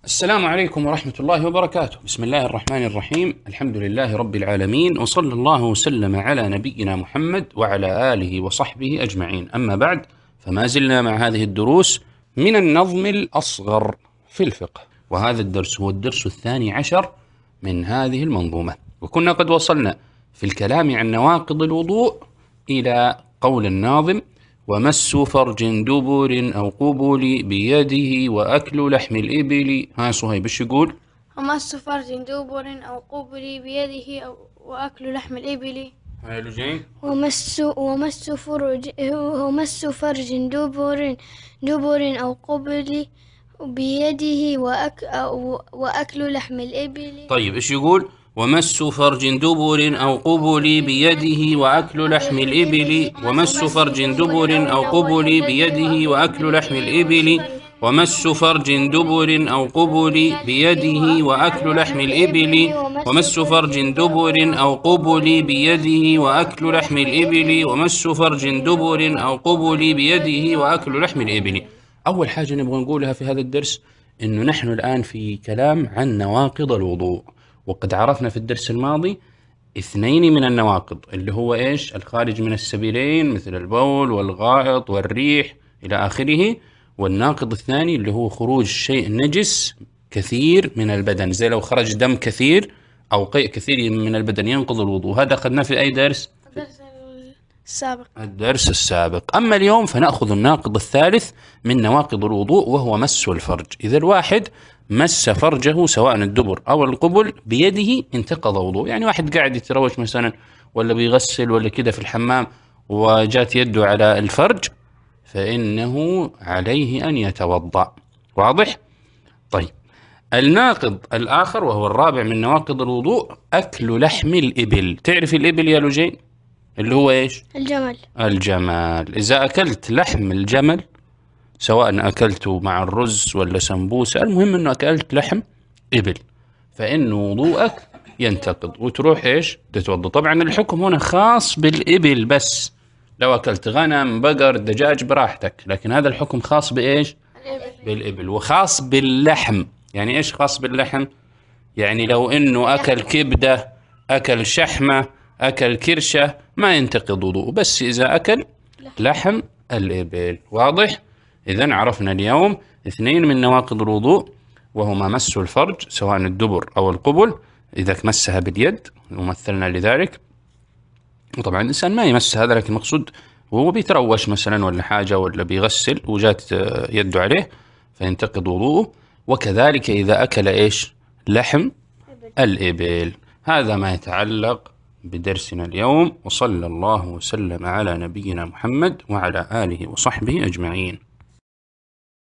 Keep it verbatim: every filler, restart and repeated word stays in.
السلام عليكم ورحمة الله وبركاته. بسم الله الرحمن الرحيم. الحمد لله رب العالمين، وصلى الله وسلم على نبينا محمد وعلى آله وصحبه أجمعين. أما بعد، فما زلنا مع هذه الدروس من النظم الأصغر في الفقه، وهذا الدرس هو الدرس الثاني عشر من هذه المنظومة. وكنا قد وصلنا في الكلام عن نواقض الوضوء إلى قول الناظم: ومس فرج دبر أو قبل بيده وأكل لحم الإبل. ها صهيب ايش يقول؟ ومس فرج دبر أو قبل بيده أو وأكل لحم الإبل. هاي لجين. ومس ومس فرج ومس فرج دبر دبر أو قبل بيده وأك وأكل لحم الإبل. طيب ايش يقول؟ ومس فرج دبر أو قبل بيده وأكل لحم الإبل. ومس فرج دبر أو قبل بيده وأكل لحم الإبل. ومس فرج دبر أو قبل بيده وأكل لحم الإبل. ومس فرج دبر أو قبل بيده وأكل لحم الإبل. ومس فرج دبر أو قبل بيده وأكل لحم الإبل. أول حاجة نبغى نقولها في هذا الدرس إنه نحن الآن في كلام عن نواقض الوضوء، وقد عرفنا في الدرس الماضي اثنين من النواقض، اللي هو إيش؟ الخارج من السبيلين مثل البول والغائط والريح إلى آخره. والناقض الثاني اللي هو خروج شيء نجس كثير من البدن، زي لو خرج دم كثير أو قيء كثير من البدن ينقض الوضوء. هذا أخذناه في أي درس؟ الدرس السابق. الدرس السابق. أما اليوم فنأخذ الناقض الثالث من نواقض الوضوء، وهو مس الفرج. إذا الواحد مس فرجه سواء الدبر أو القبل بيده انتقض وضوء. يعني واحد قاعد يتروش مثلا ولا بيغسل ولا كده في الحمام وجات يده على الفرج، فإنه عليه أن يتوضأ. واضح؟ طيب، الناقض الآخر وهو الرابع من نواقض الوضوء أكل لحم الإبل. تعرف الإبل يا لجين؟ اللي هو إيش؟ الجمل. الجمال. إذا أكلت لحم الجمل سواء أكلته مع الرز ولا سمبوسة، المهم أنه أكلت لحم إبل، فإن وضوءك ينتقض وتروح إيش؟ تتوضأ. طبعا الحكم هنا خاص بالإبل بس، لو أكلت غنم بقر دجاج براحتك، لكن هذا الحكم خاص بإيش؟ بالإبل. وخاص باللحم. يعني إيش خاص باللحم؟ يعني لو إنه أكل كبدة أكل شحمة أكل كرشة ما ينتقض وضوء، بس إذا أكل لحم الإبل. واضح؟ إذن عرفنا اليوم اثنين من نواقض الوضوء، وهما مس الفرج سواء الدبر أو القبل إذا مسها باليد ومثلنا لذلك. وطبعا الإنسان ما يمس هذا، لكن المقصود وهو بيتروش مثلا ولا حاجة ولا بيغسل وجات يده عليه فينتقض وضوءه. وكذلك إذا أكل إيش؟ لحم الإبل. هذا ما يتعلق بدرسنا اليوم، وصلى الله وسلم على نبينا محمد وعلى آله وصحبه أجمعين.